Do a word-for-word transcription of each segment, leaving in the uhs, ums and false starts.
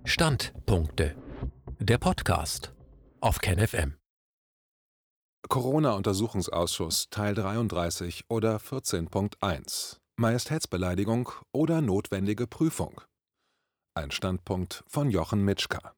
Standpunkte. Der Podcast auf KenFM. Corona-Untersuchungsausschuss Teil dreiunddreißig oder vierzehn Punkt eins. Majestätsbeleidigung oder notwendige Prüfung. Ein Standpunkt von Jochen Mitschka.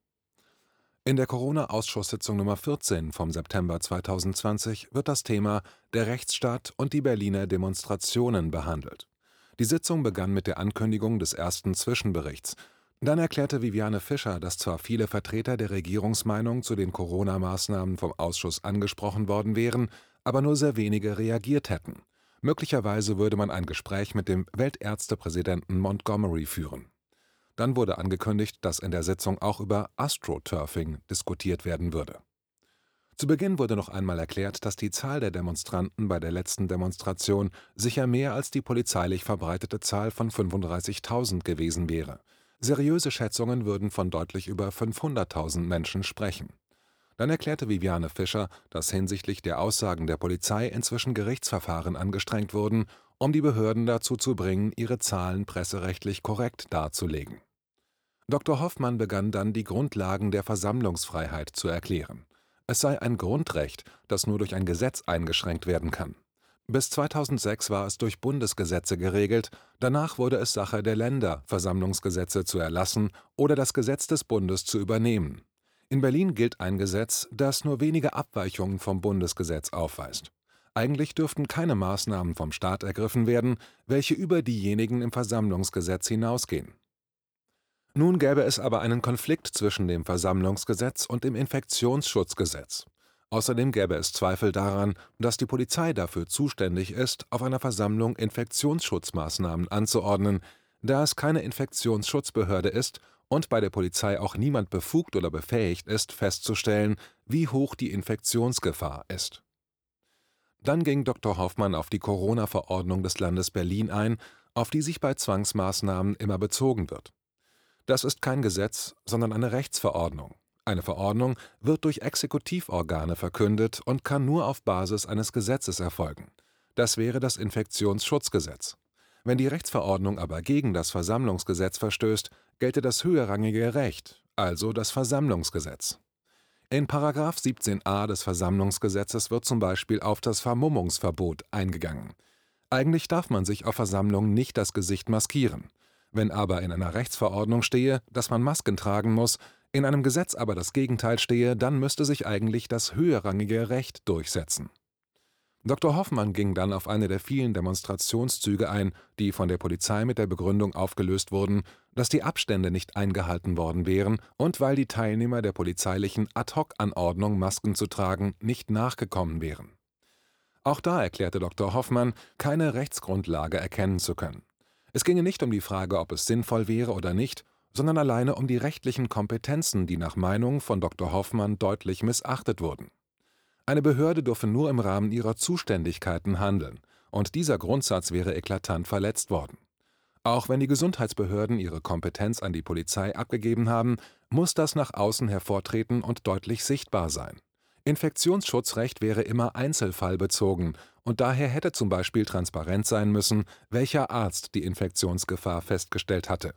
In der Corona-Ausschusssitzung Nummer vierzehn vom September zweitausendzwanzig wird das Thema der Rechtsstaat und die Berliner Demonstrationen behandelt. Die Sitzung begann mit der Ankündigung des ersten Zwischenberichts. Dann erklärte Viviane Fischer, dass zwar viele Vertreter der Regierungsmeinung zu den Corona-Maßnahmen vom Ausschuss angesprochen worden wären, aber nur sehr wenige reagiert hätten. Möglicherweise würde man ein Gespräch mit dem Weltärztepräsidenten Montgomery führen. Dann wurde angekündigt, dass in der Sitzung auch über Astroturfing diskutiert werden würde. Zu Beginn wurde noch einmal erklärt, dass die Zahl der Demonstranten bei der letzten Demonstration sicher mehr als die polizeilich verbreitete Zahl von fünfunddreißigtausend gewesen wäre. Seriöse Schätzungen würden von deutlich über fünfhunderttausend Menschen sprechen. Dann erklärte Viviane Fischer, dass hinsichtlich der Aussagen der Polizei inzwischen Gerichtsverfahren angestrengt wurden, um die Behörden dazu zu bringen, ihre Zahlen presserechtlich korrekt darzulegen. Doktor Hoffmann begann dann, die Grundlagen der Versammlungsfreiheit zu erklären. Es sei ein Grundrecht, das nur durch ein Gesetz eingeschränkt werden kann. Bis zweitausendsechs war es durch Bundesgesetze geregelt, danach wurde es Sache der Länder, Versammlungsgesetze zu erlassen oder das Gesetz des Bundes zu übernehmen. In Berlin gilt ein Gesetz, das nur wenige Abweichungen vom Bundesgesetz aufweist. Eigentlich dürften keine Maßnahmen vom Staat ergriffen werden, welche über diejenigen im Versammlungsgesetz hinausgehen. Nun gäbe es aber einen Konflikt zwischen dem Versammlungsgesetz und dem Infektionsschutzgesetz. Außerdem gäbe es Zweifel daran, dass die Polizei dafür zuständig ist, auf einer Versammlung Infektionsschutzmaßnahmen anzuordnen, da es keine Infektionsschutzbehörde ist und bei der Polizei auch niemand befugt oder befähigt ist, festzustellen, wie hoch die Infektionsgefahr ist. Dann ging Doktor Hoffmann auf die Corona-Verordnung des Landes Berlin ein, auf die sich bei Zwangsmaßnahmen immer bezogen wird. Das ist kein Gesetz, sondern eine Rechtsverordnung. Eine Verordnung wird durch Exekutivorgane verkündet und kann nur auf Basis eines Gesetzes erfolgen. Das wäre das Infektionsschutzgesetz. Wenn die Rechtsverordnung aber gegen das Versammlungsgesetz verstößt, gelte das höherrangige Recht, also das Versammlungsgesetz. In Paragraph siebzehn a des Versammlungsgesetzes wird zum Beispiel auf das Vermummungsverbot eingegangen. Eigentlich darf man sich auf Versammlungen nicht das Gesicht maskieren. Wenn aber in einer Rechtsverordnung stehe, dass man Masken tragen muss, in einem Gesetz aber das Gegenteil stehe, dann müsste sich eigentlich das höherrangige Recht durchsetzen. Doktor Hoffmann ging dann auf eine der vielen Demonstrationszüge ein, die von der Polizei mit der Begründung aufgelöst wurden, dass die Abstände nicht eingehalten worden wären und weil die Teilnehmer der polizeilichen Ad-hoc-Anordnung, Masken zu tragen, nicht nachgekommen wären. Auch da erklärte Doktor Hoffmann, keine Rechtsgrundlage erkennen zu können. Es ginge nicht um die Frage, ob es sinnvoll wäre oder nicht, sondern alleine um die rechtlichen Kompetenzen, die nach Meinung von Doktor Hoffmann deutlich missachtet wurden. Eine Behörde dürfe nur im Rahmen ihrer Zuständigkeiten handeln, und dieser Grundsatz wäre eklatant verletzt worden. Auch wenn die Gesundheitsbehörden ihre Kompetenz an die Polizei abgegeben haben, muss das nach außen hervortreten und deutlich sichtbar sein. Infektionsschutzrecht wäre immer einzelfallbezogen und daher hätte zum Beispiel transparent sein müssen, welcher Arzt die Infektionsgefahr festgestellt hatte.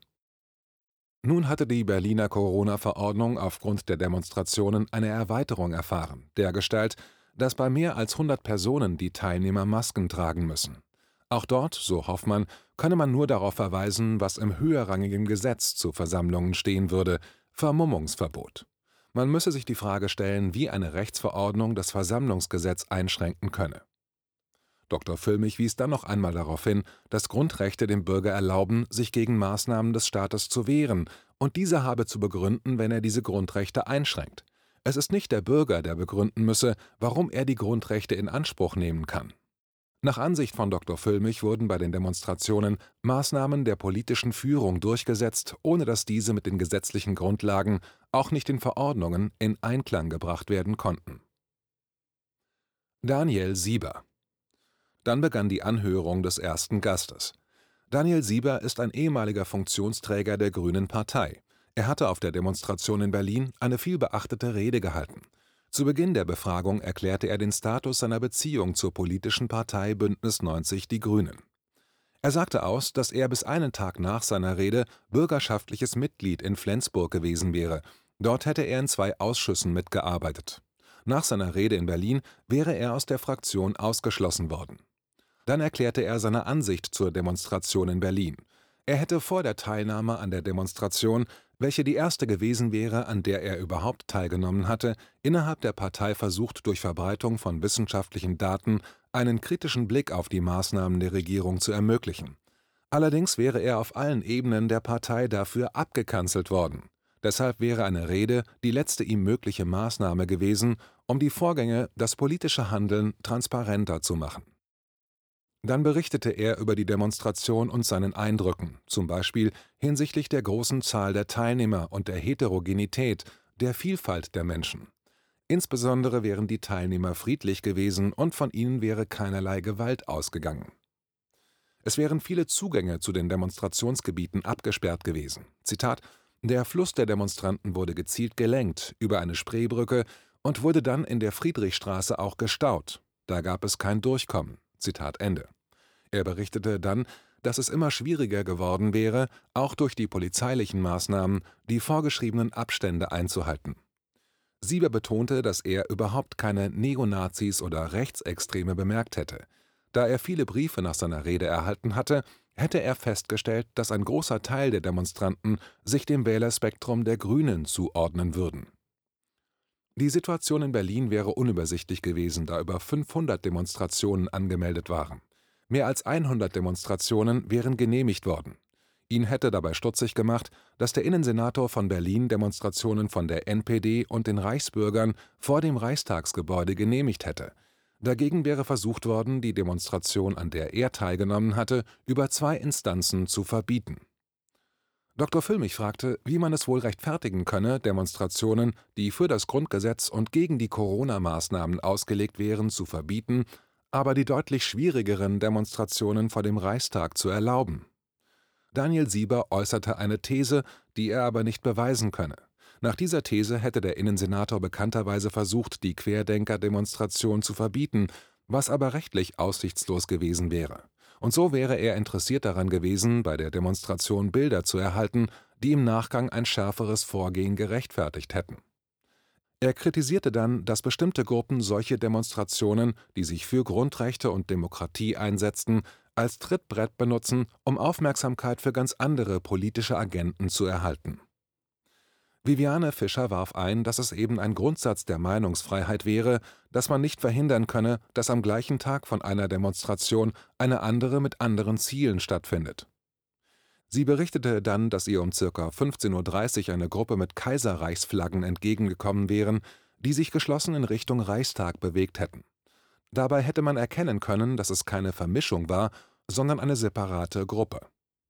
Nun hatte die Berliner Corona-Verordnung aufgrund der Demonstrationen eine Erweiterung erfahren, dergestalt, dass bei mehr als hundert Personen die Teilnehmer Masken tragen müssen. Auch dort, so Hoffmann, könne man nur darauf verweisen, was im höherrangigen Gesetz zu Versammlungen stehen würde: Vermummungsverbot. Man müsse sich die Frage stellen, wie eine Rechtsverordnung das Versammlungsgesetz einschränken könne. Doktor Füllmich wies dann noch einmal darauf hin, dass Grundrechte dem Bürger erlauben, sich gegen Maßnahmen des Staates zu wehren, und dieser habe zu begründen, wenn er diese Grundrechte einschränkt. Es ist nicht der Bürger, der begründen müsse, warum er die Grundrechte in Anspruch nehmen kann. Nach Ansicht von Doktor Füllmich wurden bei den Demonstrationen Maßnahmen der politischen Führung durchgesetzt, ohne dass diese mit den gesetzlichen Grundlagen, auch nicht den Verordnungen, in Einklang gebracht werden konnten. Daniel Sieber. Dann begann die Anhörung des ersten Gastes. Daniel Sieber ist ein ehemaliger Funktionsträger der Grünen Partei. Er hatte auf der Demonstration in Berlin eine vielbeachtete Rede gehalten. Zu Beginn der Befragung erklärte er den Status seiner Beziehung zur politischen Partei Bündnis neunzig Die Grünen. Er sagte aus, dass er bis einen Tag nach seiner Rede bürgerschaftliches Mitglied in Flensburg gewesen wäre. Dort hätte er in zwei Ausschüssen mitgearbeitet. Nach seiner Rede in Berlin wäre er aus der Fraktion ausgeschlossen worden. Dann erklärte er seine Ansicht zur Demonstration in Berlin. Er hätte vor der Teilnahme an der Demonstration, welche die erste gewesen wäre, an der er überhaupt teilgenommen hatte, innerhalb der Partei versucht, durch Verbreitung von wissenschaftlichen Daten einen kritischen Blick auf die Maßnahmen der Regierung zu ermöglichen. Allerdings wäre er auf allen Ebenen der Partei dafür abgekanzelt worden. Deshalb wäre eine Rede die letzte ihm mögliche Maßnahme gewesen, um die Vorgänge, das politische Handeln transparenter zu machen. Dann berichtete er über die Demonstration und seinen Eindrücken, zum Beispiel hinsichtlich der großen Zahl der Teilnehmer und der Heterogenität, der Vielfalt der Menschen. Insbesondere wären die Teilnehmer friedlich gewesen und von ihnen wäre keinerlei Gewalt ausgegangen. Es wären viele Zugänge zu den Demonstrationsgebieten abgesperrt gewesen. Zitat: Der Fluss der Demonstranten wurde gezielt gelenkt über eine Spreebrücke und wurde dann in der Friedrichstraße auch gestaut. Da gab es kein Durchkommen. Zitat Ende. Er berichtete dann, dass es immer schwieriger geworden wäre, auch durch die polizeilichen Maßnahmen, die vorgeschriebenen Abstände einzuhalten. Sieber betonte, dass er überhaupt keine Neonazis oder Rechtsextreme bemerkt hätte. Da er viele Briefe nach seiner Rede erhalten hatte, hätte er festgestellt, dass ein großer Teil der Demonstranten sich dem Wählerspektrum der Grünen zuordnen würden. Die Situation in Berlin wäre unübersichtlich gewesen, da über fünfhundert Demonstrationen angemeldet waren. Mehr als hundert Demonstrationen wären genehmigt worden. Ihn hätte dabei stutzig gemacht, dass der Innensenator von Berlin Demonstrationen von der N P D und den Reichsbürgern vor dem Reichstagsgebäude genehmigt hätte. Dagegen wäre versucht worden, die Demonstration, an der er teilgenommen hatte, über zwei Instanzen zu verbieten. Doktor Füllmich fragte, wie man es wohl rechtfertigen könne, Demonstrationen, die für das Grundgesetz und gegen die Corona-Maßnahmen ausgelegt wären, zu verbieten, aber die deutlich schwierigeren Demonstrationen vor dem Reichstag zu erlauben. Daniel Sieber äußerte eine These, die er aber nicht beweisen könne. Nach dieser These hätte der Innensenator bekannterweise versucht, die Querdenker-Demonstration zu verbieten, was aber rechtlich aussichtslos gewesen wäre. Und so wäre er interessiert daran gewesen, bei der Demonstration Bilder zu erhalten, die im Nachgang ein schärferes Vorgehen gerechtfertigt hätten. Er kritisierte dann, dass bestimmte Gruppen solche Demonstrationen, die sich für Grundrechte und Demokratie einsetzten, als Trittbrett benutzen, um Aufmerksamkeit für ganz andere politische Agenden zu erhalten. Viviane Fischer warf ein, dass es eben ein Grundsatz der Meinungsfreiheit wäre, dass man nicht verhindern könne, dass am gleichen Tag von einer Demonstration eine andere mit anderen Zielen stattfindet. Sie berichtete dann, dass ihr um ca. fünfzehn Uhr dreißig eine Gruppe mit Kaiserreichsflaggen entgegengekommen wären, die sich geschlossen in Richtung Reichstag bewegt hätten. Dabei hätte man erkennen können, dass es keine Vermischung war, sondern eine separate Gruppe.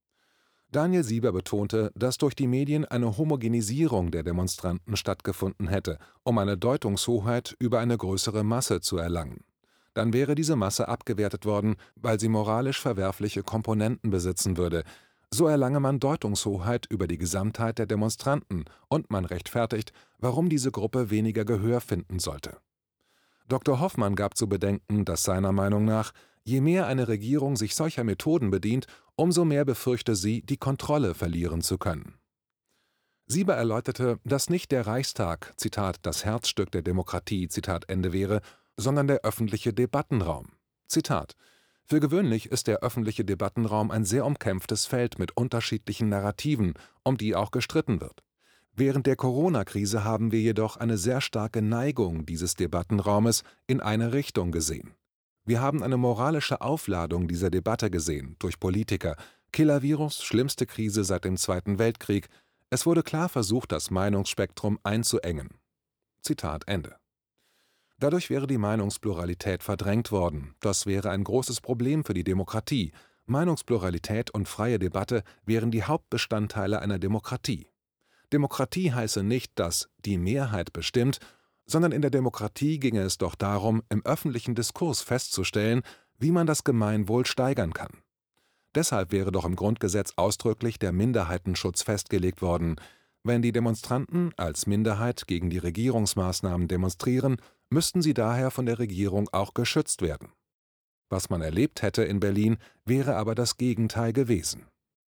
Daniel Sieber betonte, dass durch die Medien eine Homogenisierung der Demonstranten stattgefunden hätte, um eine Deutungshoheit über eine größere Masse zu erlangen. Dann wäre diese Masse abgewertet worden, weil sie moralisch verwerfliche Komponenten besitzen würde. So erlange man Deutungshoheit über die Gesamtheit der Demonstranten und man rechtfertigt, warum diese Gruppe weniger Gehör finden sollte. Doktor Hoffmann gab zu bedenken, dass seiner Meinung nach je mehr eine Regierung sich solcher Methoden bedient, umso mehr befürchte sie, die Kontrolle verlieren zu können. Sieber erläuterte, dass nicht der Reichstag, Zitat, das Herzstück der Demokratie, Zitat Ende wäre, sondern der öffentliche Debattenraum. Zitat: Für gewöhnlich ist der öffentliche Debattenraum ein sehr umkämpftes Feld mit unterschiedlichen Narrativen, um die auch gestritten wird. Während der Corona-Krise haben wir jedoch eine sehr starke Neigung dieses Debattenraumes in eine Richtung gesehen. Wir haben eine moralische Aufladung dieser Debatte gesehen, durch Politiker, Killer-Virus, schlimmste Krise seit dem Zweiten Weltkrieg. Es wurde klar versucht, das Meinungsspektrum einzuengen. Zitat Ende. Dadurch wäre die Meinungspluralität verdrängt worden. Das wäre ein großes Problem für die Demokratie. Meinungspluralität und freie Debatte wären die Hauptbestandteile einer Demokratie. Demokratie heiße nicht, dass die Mehrheit bestimmt, sondern in der Demokratie ginge es doch darum, im öffentlichen Diskurs festzustellen, wie man das Gemeinwohl steigern kann. Deshalb wäre doch im Grundgesetz ausdrücklich der Minderheitenschutz festgelegt worden. Wenn die Demonstranten als Minderheit gegen die Regierungsmaßnahmen demonstrieren, müssten sie daher von der Regierung auch geschützt werden. Was man erlebt hätte in Berlin, wäre aber das Gegenteil gewesen.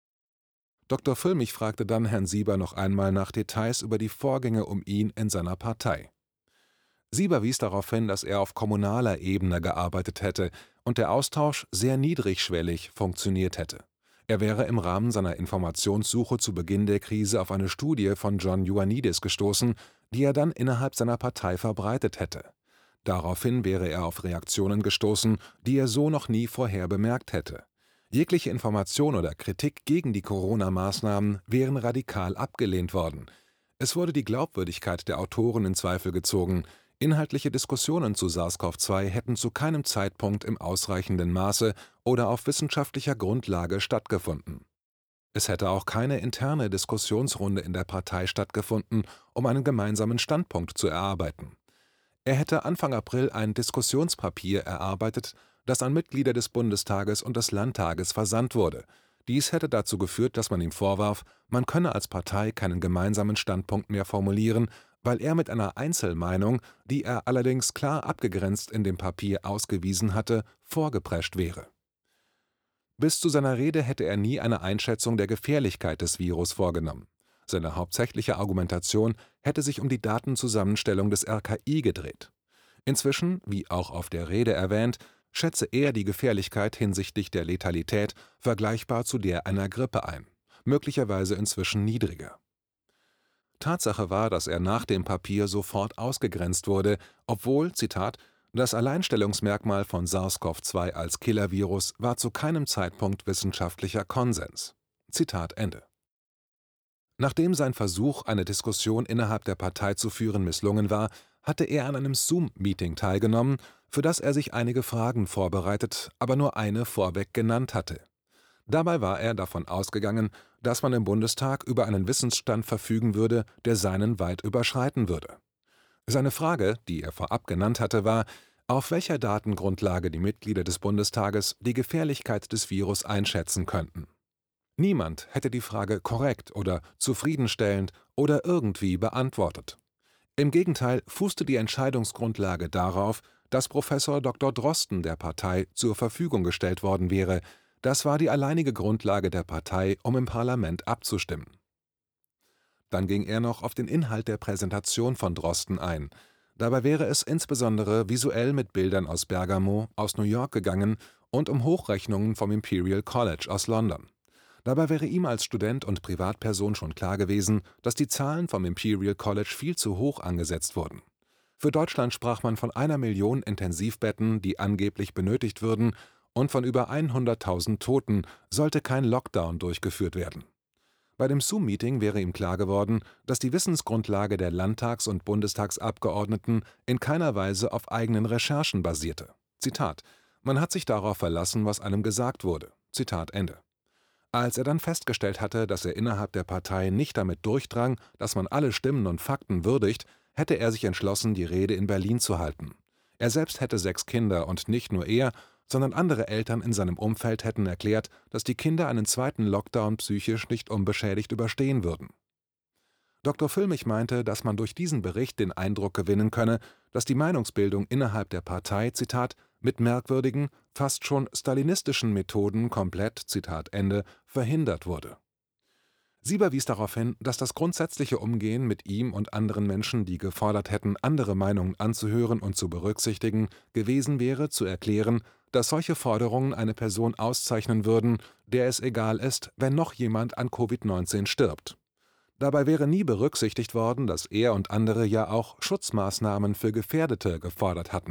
Doktor Füllmich fragte dann Herrn Sieber noch einmal nach Details über die Vorgänge um ihn in seiner Partei. Sieber wies darauf hin, dass er auf kommunaler Ebene gearbeitet hätte und der Austausch sehr niedrigschwellig funktioniert hätte. Er wäre im Rahmen seiner Informationssuche zu Beginn der Krise auf eine Studie von John Ioannidis gestoßen, die er dann innerhalb seiner Partei verbreitet hätte. Daraufhin wäre er auf Reaktionen gestoßen, die er so noch nie vorher bemerkt hätte. Jegliche Information oder Kritik gegen die Corona-Maßnahmen wären radikal abgelehnt worden. Es wurde die Glaubwürdigkeit der Autoren in Zweifel gezogen. Inhaltliche Diskussionen zu SARS-C o V zwei hätten zu keinem Zeitpunkt im ausreichenden Maße oder auf wissenschaftlicher Grundlage stattgefunden. Es hätte auch keine interne Diskussionsrunde in der Partei stattgefunden, um einen gemeinsamen Standpunkt zu erarbeiten. Er hätte Anfang April ein Diskussionspapier erarbeitet, das an Mitglieder des Bundestages und des Landtages versandt wurde. Dies hätte dazu geführt, dass man ihm vorwarf, man könne als Partei keinen gemeinsamen Standpunkt mehr formulieren, weil er mit einer Einzelmeinung, die er allerdings klar abgegrenzt in dem Papier ausgewiesen hatte, vorgeprescht wäre. Bis zu seiner Rede hätte er nie eine Einschätzung der Gefährlichkeit des Virus vorgenommen. Seine hauptsächliche Argumentation hätte sich um die Datenzusammenstellung des R K I gedreht. Inzwischen, wie auch auf der Rede erwähnt, schätze er die Gefährlichkeit hinsichtlich der Letalität vergleichbar zu der einer Grippe ein, möglicherweise inzwischen niedriger. Tatsache war, dass er nach dem Papier sofort ausgegrenzt wurde, obwohl, Zitat, das Alleinstellungsmerkmal von SARS-C o V zwei als Killervirus war zu keinem Zeitpunkt wissenschaftlicher Konsens. Zitat Ende. Nachdem sein Versuch, eine Diskussion innerhalb der Partei zu führen, misslungen war, hatte er an einem Zoom-Meeting teilgenommen, für das er sich einige Fragen vorbereitet, aber nur eine vorweg genannt hatte. Dabei war er davon ausgegangen, dass man im Bundestag über einen Wissensstand verfügen würde, der seinen weit überschreiten würde. Seine Frage, die er vorab genannt hatte, war, auf welcher Datengrundlage die Mitglieder des Bundestages die Gefährlichkeit des Virus einschätzen könnten. Niemand hätte die Frage korrekt oder zufriedenstellend oder irgendwie beantwortet. Im Gegenteil fußte die Entscheidungsgrundlage darauf, dass Professor Doktor Drosten der Partei zur Verfügung gestellt worden wäre. Das war die alleinige Grundlage der Partei, um im Parlament abzustimmen. Dann ging er noch auf den Inhalt der Präsentation von Drosten ein. Dabei wäre es insbesondere visuell mit Bildern aus Bergamo, aus New York gegangen und um Hochrechnungen vom Imperial College aus London. Dabei wäre ihm als Student und Privatperson schon klar gewesen, dass die Zahlen vom Imperial College viel zu hoch angesetzt wurden. Für Deutschland sprach man von einer Million Intensivbetten, die angeblich benötigt würden, und von über hunderttausend Toten, sollte kein Lockdown durchgeführt werden. Bei dem Zoom-Meeting wäre ihm klar geworden, dass die Wissensgrundlage der Landtags- und Bundestagsabgeordneten in keiner Weise auf eigenen Recherchen basierte. Zitat: Man hat sich darauf verlassen, was einem gesagt wurde. Zitat Ende. Als er dann festgestellt hatte, dass er innerhalb der Partei nicht damit durchdrang, dass man alle Stimmen und Fakten würdigt, hätte er sich entschlossen, die Rede in Berlin zu halten. Er selbst hätte sechs Kinder und nicht nur er, sondern andere Eltern in seinem Umfeld hätten erklärt, dass die Kinder einen zweiten Lockdown psychisch nicht unbeschädigt überstehen würden. Doktor Füllmich meinte, dass man durch diesen Bericht den Eindruck gewinnen könne, dass die Meinungsbildung innerhalb der Partei, Zitat, mit merkwürdigen, fast schon stalinistischen Methoden komplett, Zitat Ende, verhindert wurde. Sieber wies darauf hin, dass das grundsätzliche Umgehen mit ihm und anderen Menschen, die gefordert hätten, andere Meinungen anzuhören und zu berücksichtigen, gewesen wäre, zu erklären, dass solche Forderungen eine Person auszeichnen würden, der es egal ist, wenn noch jemand an Covid neunzehn stirbt. Dabei wäre nie berücksichtigt worden, dass er und andere ja auch Schutzmaßnahmen für Gefährdete gefordert hatten.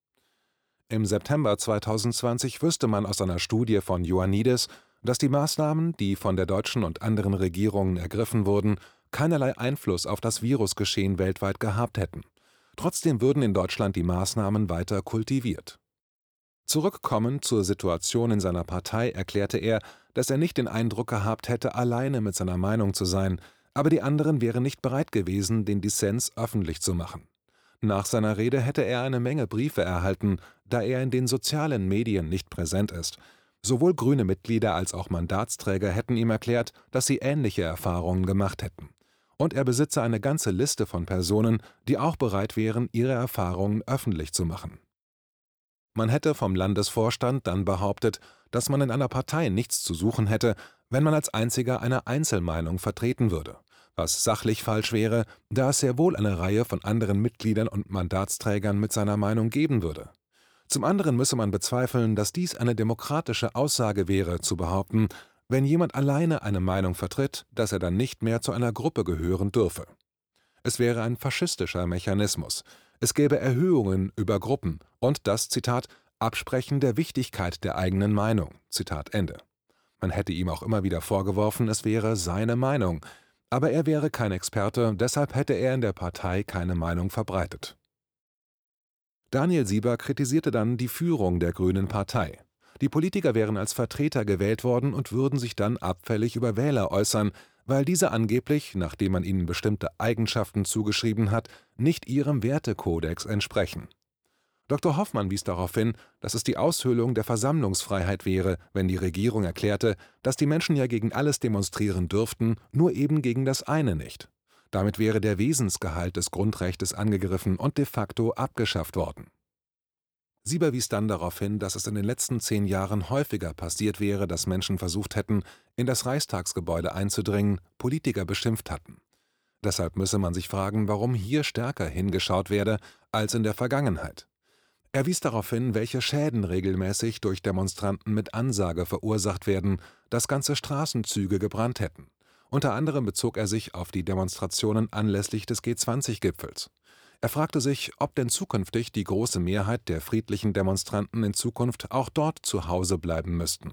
Im September zweitausendzwanzig wüsste man aus einer Studie von Ioannidis, dass die Maßnahmen, die von der deutschen und anderen Regierungen ergriffen wurden, keinerlei Einfluss auf das Virusgeschehen weltweit gehabt hätten. Trotzdem würden in Deutschland die Maßnahmen weiter kultiviert. Zurückkommend zur Situation in seiner Partei erklärte er, dass er nicht den Eindruck gehabt hätte, alleine mit seiner Meinung zu sein, aber die anderen wären nicht bereit gewesen, den Dissens öffentlich zu machen. Nach seiner Rede hätte er eine Menge Briefe erhalten, da er in den sozialen Medien nicht präsent ist. Sowohl grüne Mitglieder als auch Mandatsträger hätten ihm erklärt, dass sie ähnliche Erfahrungen gemacht hätten. Und er besitze eine ganze Liste von Personen, die auch bereit wären, ihre Erfahrungen öffentlich zu machen. Man hätte vom Landesvorstand dann behauptet, dass man in einer Partei nichts zu suchen hätte, wenn man als einziger eine Einzelmeinung vertreten würde, was sachlich falsch wäre, da es sehr wohl eine Reihe von anderen Mitgliedern und Mandatsträgern mit seiner Meinung geben würde. Zum anderen müsse man bezweifeln, dass dies eine demokratische Aussage wäre, zu behaupten, wenn jemand alleine eine Meinung vertritt, dass er dann nicht mehr zu einer Gruppe gehören dürfe. Es wäre ein faschistischer Mechanismus. Es gäbe Erhöhungen über Gruppen und das, Zitat, Absprechen der Wichtigkeit der eigenen Meinung, Zitat Ende. Man hätte ihm auch immer wieder vorgeworfen, es wäre seine Meinung, aber er wäre kein Experte, deshalb hätte er in der Partei keine Meinung verbreitet. Daniel Sieber kritisierte dann die Führung der Grünen Partei. Die Politiker wären als Vertreter gewählt worden und würden sich dann abfällig über Wähler äußern, weil diese angeblich, nachdem man ihnen bestimmte Eigenschaften zugeschrieben hat, nicht ihrem Wertekodex entsprechen. Doktor Hoffmann wies darauf hin, dass es die Aushöhlung der Versammlungsfreiheit wäre, wenn die Regierung erklärte, dass die Menschen ja gegen alles demonstrieren dürften, nur eben gegen das eine nicht. Damit wäre der Wesensgehalt des Grundrechtes angegriffen und de facto abgeschafft worden. Sieber wies dann darauf hin, dass es in den letzten zehn Jahren häufiger passiert wäre, dass Menschen versucht hätten, in das Reichstagsgebäude einzudringen, Politiker beschimpft hatten. Deshalb müsse man sich fragen, warum hier stärker hingeschaut werde als in der Vergangenheit. Er wies darauf hin, welche Schäden regelmäßig durch Demonstranten mit Ansage verursacht werden, dass ganze Straßenzüge gebrannt hätten. Unter anderem bezog er sich auf die Demonstrationen anlässlich des G zwanzig Gipfels. Er fragte sich, ob denn zukünftig die große Mehrheit der friedlichen Demonstranten in Zukunft auch dort zu Hause bleiben müssten.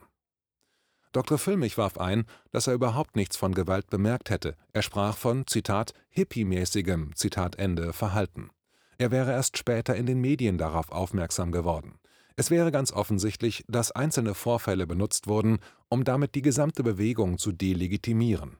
Doktor Füllmich warf ein, dass er überhaupt nichts von Gewalt bemerkt hätte. Er sprach von, Zitat, hippiemäßigem, Zitat Ende, Verhalten. Er wäre erst später in den Medien darauf aufmerksam geworden. Es wäre ganz offensichtlich, dass einzelne Vorfälle benutzt wurden, um damit die gesamte Bewegung zu delegitimieren.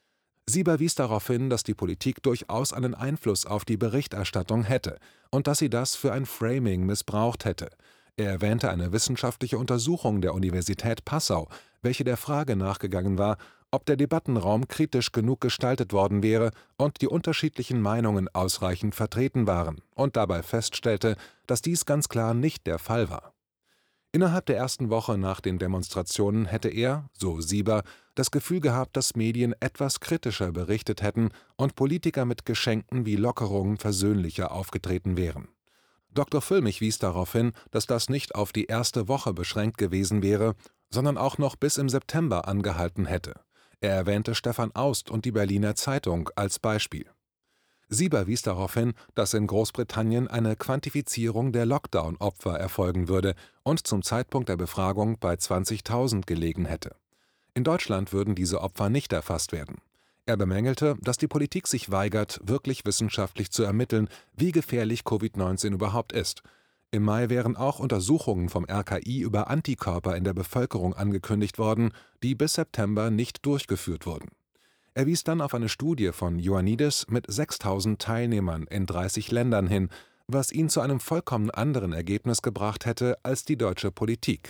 Sieber wies darauf hin, dass die Politik durchaus einen Einfluss auf die Berichterstattung hätte und dass sie das für ein Framing missbraucht hätte. Er erwähnte eine wissenschaftliche Untersuchung der Universität Passau, welche der Frage nachgegangen war, ob der Debattenraum kritisch genug gestaltet worden wäre und die unterschiedlichen Meinungen ausreichend vertreten waren, und dabei feststellte, dass dies ganz klar nicht der Fall war. Innerhalb der ersten Woche nach den Demonstrationen hätte er, so Sieber, das Gefühl gehabt, dass Medien etwas kritischer berichtet hätten und Politiker mit Geschenken wie Lockerungen versöhnlicher aufgetreten wären. Doktor Füllmich wies darauf hin, dass das nicht auf die erste Woche beschränkt gewesen wäre, sondern auch noch bis im September angehalten hätte. Er erwähnte Stefan Aust und die Berliner Zeitung als Beispiel. Sieber wies darauf hin, dass in Großbritannien eine Quantifizierung der Lockdown-Opfer erfolgen würde und zum Zeitpunkt der Befragung bei zwanzigtausend gelegen hätte. In Deutschland würden diese Opfer nicht erfasst werden. Er bemängelte, dass die Politik sich weigert, wirklich wissenschaftlich zu ermitteln, wie gefährlich Covid neunzehn überhaupt ist. Im Mai wären auch Untersuchungen vom R K I über Antikörper in der Bevölkerung angekündigt worden, die bis September nicht durchgeführt wurden. Er wies dann auf eine Studie von Ioannidis mit sechstausend Teilnehmern in dreißig Ländern hin, was ihn zu einem vollkommen anderen Ergebnis gebracht hätte als die deutsche Politik.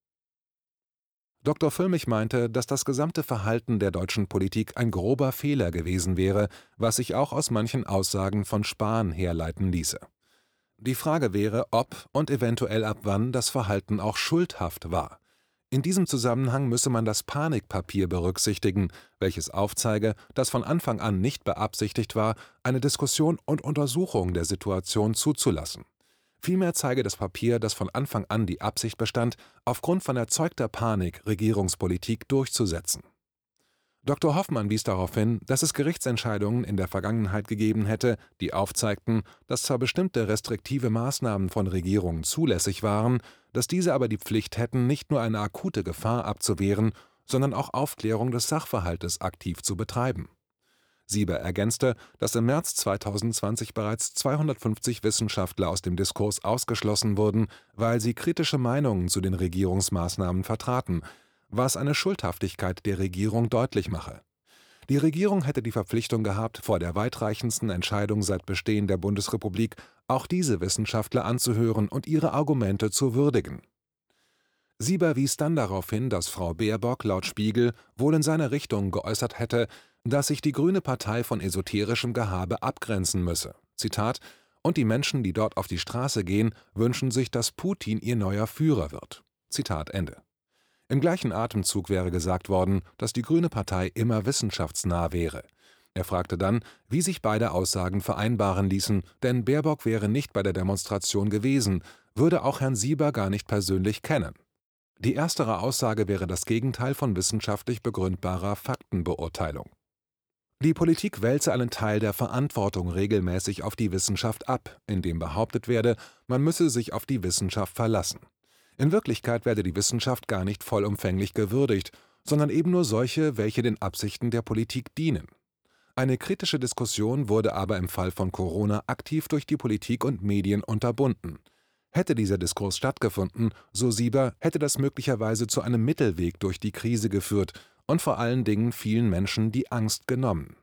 Doktor Füllmich meinte, dass das gesamte Verhalten der deutschen Politik ein grober Fehler gewesen wäre, was sich auch aus manchen Aussagen von Spahn herleiten ließe. Die Frage wäre, ob und eventuell ab wann das Verhalten auch schuldhaft war. In diesem Zusammenhang müsse man das Panikpapier berücksichtigen, welches aufzeige, dass von Anfang an nicht beabsichtigt war, eine Diskussion und Untersuchung der Situation zuzulassen. Vielmehr zeige das Papier, dass von Anfang an die Absicht bestand, aufgrund von erzeugter Panik Regierungspolitik durchzusetzen. Doktor Hoffmann wies darauf hin, dass es Gerichtsentscheidungen in der Vergangenheit gegeben hätte, die aufzeigten, dass zwar bestimmte restriktive Maßnahmen von Regierungen zulässig waren, dass diese aber die Pflicht hätten, nicht nur eine akute Gefahr abzuwehren, sondern auch Aufklärung des Sachverhaltes aktiv zu betreiben. Sieber ergänzte, dass im März zweitausendzwanzig bereits zweihundertfünfzig Wissenschaftler aus dem Diskurs ausgeschlossen wurden, weil sie kritische Meinungen zu den Regierungsmaßnahmen vertraten, was eine Schuldhaftigkeit der Regierung deutlich mache. Die Regierung hätte die Verpflichtung gehabt, vor der weitreichendsten Entscheidung seit Bestehen der Bundesrepublik auch diese Wissenschaftler anzuhören und ihre Argumente zu würdigen. Sieber wies dann darauf hin, dass Frau Baerbock laut Spiegel wohl in seine Richtung geäußert hätte, dass sich die Grüne Partei von esoterischem Gehabe abgrenzen müsse. Zitat: und die Menschen, die dort auf die Straße gehen, wünschen sich, dass Putin ihr neuer Führer wird. Zitat Ende. Im gleichen Atemzug wäre gesagt worden, dass die Grüne Partei immer wissenschaftsnah wäre. Er fragte dann, wie sich beide Aussagen vereinbaren ließen, denn Baerbock wäre nicht bei der Demonstration gewesen, würde auch Herrn Sieber gar nicht persönlich kennen. Die erstere Aussage wäre das Gegenteil von wissenschaftlich begründbarer Faktenbeurteilung. Die Politik wälze einen Teil der Verantwortung regelmäßig auf die Wissenschaft ab, indem behauptet werde, man müsse sich auf die Wissenschaft verlassen. In Wirklichkeit werde die Wissenschaft gar nicht vollumfänglich gewürdigt, sondern eben nur solche, welche den Absichten der Politik dienen. Eine kritische Diskussion wurde aber im Fall von Corona aktiv durch die Politik und Medien unterbunden. Hätte dieser Diskurs stattgefunden, so Sieber, hätte das möglicherweise zu einem Mittelweg durch die Krise geführt und vor allen Dingen vielen Menschen die Angst genommen.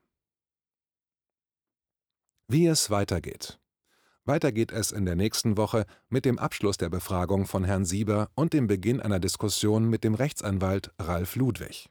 Wie es weitergeht. Weiter geht es in der nächsten Woche mit dem Abschluss der Befragung von Herrn Sieber und dem Beginn einer Diskussion mit dem Rechtsanwalt Ralf Ludwig.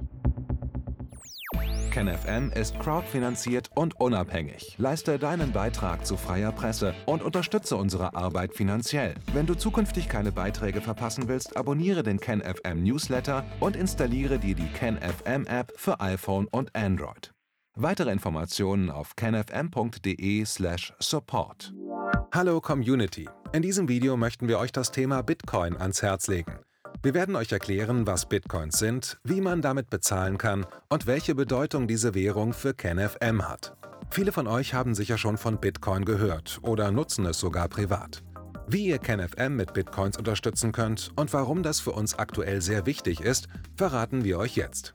KenFM ist crowdfinanziert und unabhängig. Leiste deinen Beitrag zu freier Presse und unterstütze unsere Arbeit finanziell. Wenn du zukünftig keine Beiträge verpassen willst, abonniere den KenFM Newsletter und installiere dir die KenFM App für iPhone und Android. Weitere Informationen auf kenfm punkt de slash support. Hallo Community! In diesem Video möchten wir euch das Thema Bitcoin ans Herz legen. Wir werden euch erklären, was Bitcoins sind, wie man damit bezahlen kann und welche Bedeutung diese Währung für KenFM hat. Viele von euch haben sicher schon von Bitcoin gehört oder nutzen es sogar privat. Wie ihr KenFM mit Bitcoins unterstützen könnt und warum das für uns aktuell sehr wichtig ist, verraten wir euch jetzt.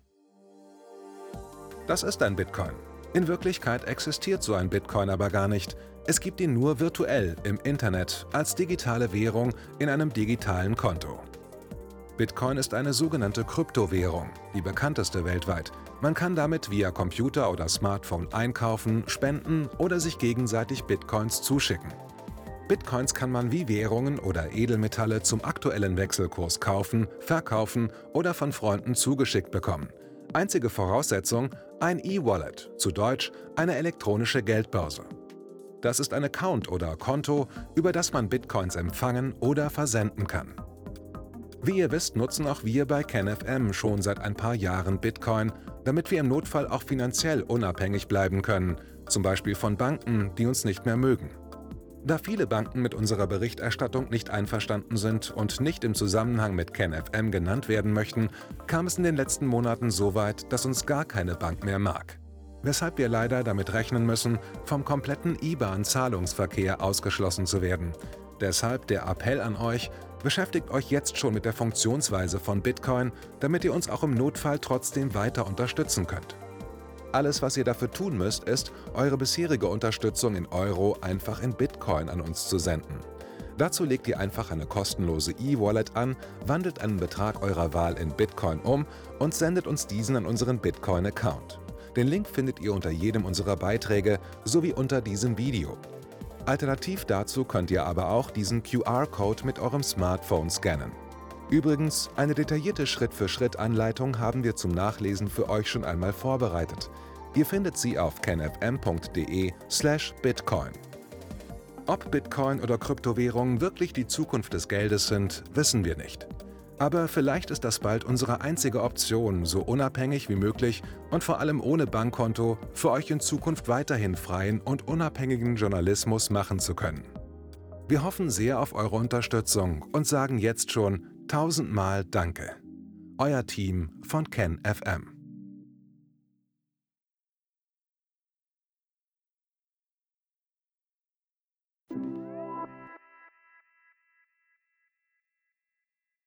Das ist ein Bitcoin. In Wirklichkeit existiert so ein Bitcoin aber gar nicht. Es gibt ihn nur virtuell im Internet als digitale Währung in einem digitalen Konto. Bitcoin ist eine sogenannte Kryptowährung, die bekannteste weltweit. Man kann damit via Computer oder Smartphone einkaufen, spenden oder sich gegenseitig Bitcoins zuschicken. Bitcoins kann man wie Währungen oder Edelmetalle zum aktuellen Wechselkurs kaufen, verkaufen oder von Freunden zugeschickt bekommen. Einzige Voraussetzung: ein E-Wallet, zu Deutsch eine elektronische Geldbörse. Das ist ein Account oder Konto, über das man Bitcoins empfangen oder versenden kann. Wie ihr wisst, nutzen auch wir bei KenFM schon seit ein paar Jahren Bitcoin, damit wir im Notfall auch finanziell unabhängig bleiben können, zum Beispiel von Banken, die uns nicht mehr mögen. Da viele Banken mit unserer Berichterstattung nicht einverstanden sind und nicht im Zusammenhang mit KenFM genannt werden möchten, kam es in den letzten Monaten so weit, dass uns gar keine Bank mehr mag. Weshalb wir leider damit rechnen müssen, vom kompletten I B A N-Zahlungsverkehr ausgeschlossen zu werden. Deshalb der Appell an euch: Beschäftigt euch jetzt schon mit der Funktionsweise von Bitcoin, damit ihr uns auch im Notfall trotzdem weiter unterstützen könnt. Alles, was ihr dafür tun müsst, ist, eure bisherige Unterstützung in Euro einfach in Bitcoin an uns zu senden. Dazu legt ihr einfach eine kostenlose E-Wallet an, wandelt einen Betrag eurer Wahl in Bitcoin um und sendet uns diesen an unseren Bitcoin-Account. Den Link findet ihr unter jedem unserer Beiträge sowie unter diesem Video. Alternativ dazu könnt ihr aber auch diesen Q R-Code mit eurem Smartphone scannen. Übrigens, eine detaillierte Schritt-für-Schritt-Anleitung haben wir zum Nachlesen für euch schon einmal vorbereitet. Ihr findet sie auf kenfm punkt de slash bitcoin. Ob Bitcoin oder Kryptowährungen wirklich die Zukunft des Geldes sind, wissen wir nicht. Aber vielleicht ist das bald unsere einzige Option, so unabhängig wie möglich und vor allem ohne Bankkonto für euch in Zukunft weiterhin freien und unabhängigen Journalismus machen zu können. Wir hoffen sehr auf eure Unterstützung und sagen jetzt schon tausendmal Danke. Euer Team von KenFM.